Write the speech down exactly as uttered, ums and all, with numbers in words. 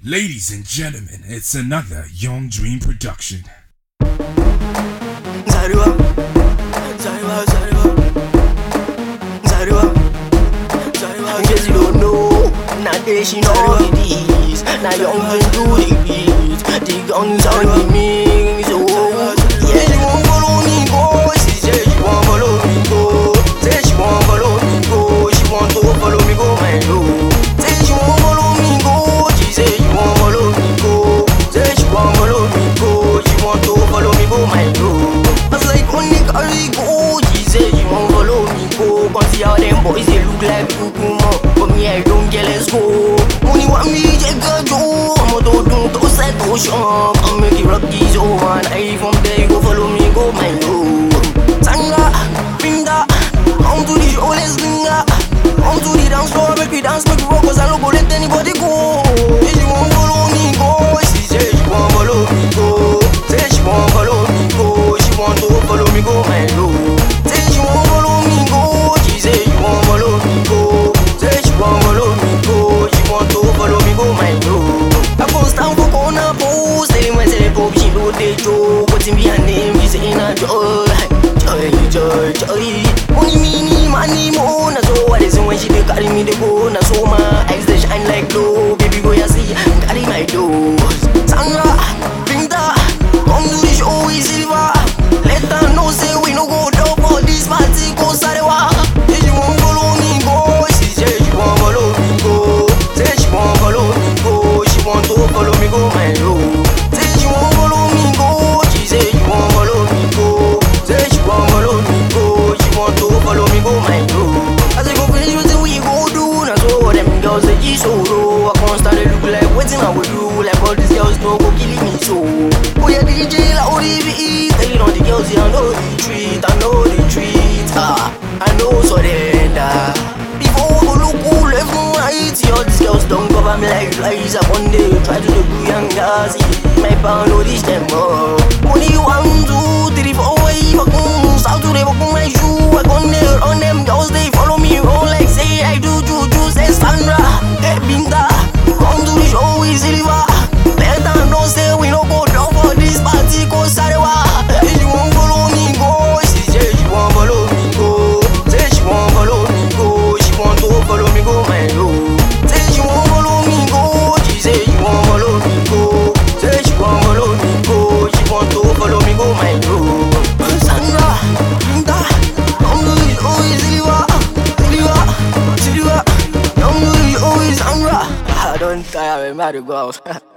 Ladies and gentlemen, it's another Young Dream production. Zariwa, Zariwa, Zariwa, Zariwa, Zariwa. In case you don't know, now they she know it is. Now Young Dream do the beat, the guns on the mix. Oh, yeah, she won't follow me go. She say she won't follow me go. Say she won't follow me go. She want to follow me go, my lord. Say she won't follow me go. She say she won't follow me go. Say she won't follow me go. She want to follow me go, my lord. I was like, only carry go. She say she won't follow me go. Come see how them boys they look like Ukuma. But me I don't care, let's go. Money want me check a Joe. I'm a to do to set to shop. I'm make it rock these oh man. I from there you go follow me go, my lord. Sanga, Pinda, come to the show, let's linga. Come to the dance floor, make me dance, make me rock. Cause I don't go let anybody go. Say she won't follow me go. She say she won't follow me go. Say she won't follow me go. She want to follow me go, my lord. Say she won't follow me go. She say she won't follow me go. Say she won't follow me go. She want to follow me go, my lord. I post down for corner post. Tell him I say pop, she know they joke. What's in behind name, she say in a joy. Joy, joy, joy. Money, mini, money, more. Na so what is it when she dey carry me, they go. Na so my eyes they shine like glow. Baby, go ya see, carry my dose. Sandra, Pinta, come to the show with Silva. Let her know say we no go down for this party. Go Sarewa. Say she won't follow me go. She say she won't follow me go. Say she won't follow me go. She want to follow me go, my lord. Say she won't follow me go. She say she won't follow me go. Say she won't follow me go. She want to follow me go, my lord. As I go finish with the we go do. Now so them girls say she so low. I can't start to look like waiting I will do. Like all these girls no go killing me so. Oh yeah, D J like O D V E. Telling all the girls yeah I know the treat, I know the treat. Ah, I know surrender. Before we go look cool left and right. See all these girls don't cover me like flies. I one day try to do young guys. My pound no reach them up. Money one two three four five. Bakun south to the bakun my shoe. I gone there on them girls they follow me roll like say I do juju. Say Sandra, hey Binta, come to the show with Silva. Let them know say we no go down for this party. Go Sarewa. Say she won't follow me go. She say she won't follow me go. Say she won't follow me go. She want to follow me go, my lord. Say she won't follow me go. She say she won't follow me go. Say she won't follow me go. She want to follow me go, my lord. Sandra, Pinta, come to the show with Silva. Silva, Silva, come to the show with Sandra. I don't tire, I'm mad to go out.